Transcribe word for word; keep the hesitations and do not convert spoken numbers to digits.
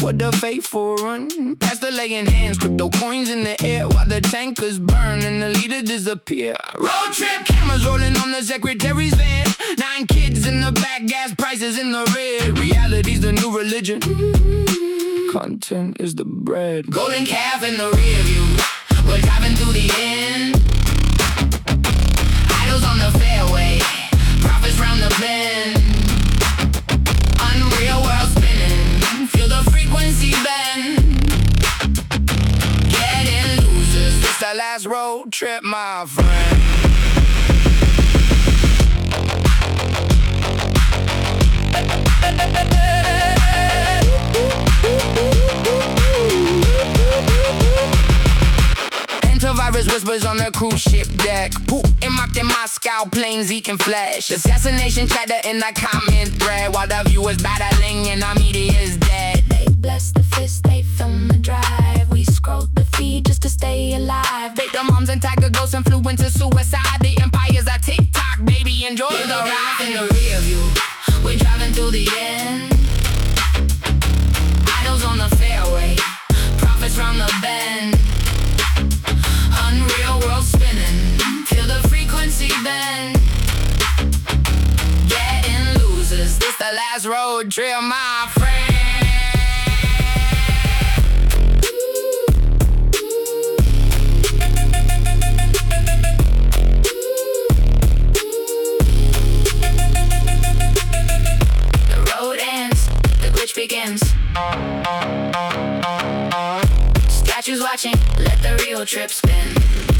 what the faithful run. Past the laying hands, crypto coins in the air while the tankers burn and the leader disappear. Road trip cameras rolling on the secretary's van. Nine kids in the back, gas prices in the red. Reality's the new religion. Content is the bread. Golden calf in the rear view. We're driving through the end. Idols on the fairway. Profits round the bend. Unreal world spinning. Feel the frequency bend. Getting losers. It's the last road trip, my friend. Antivirus whispers on the cruise ship deck. Poop, and mocked in Moscow, planes eating flesh. Assassination chatter in the comment thread while the viewers battling and our media is dead. They bless the fist, they film the drive. We scroll the feed just to stay alive. Bait the moms and tiger ghosts and flew into suicide. The empires are TikTok, baby, enjoy Hear the the ride. ride in the rear view. We're driving through the end. Idols on the fairway. Profits round the bend. Unreal world spinning. Feel the frequency bend. Getting losers. This the last road trip, my friend. The road ends, the glitch begins. Statues watching, let the real trip spin.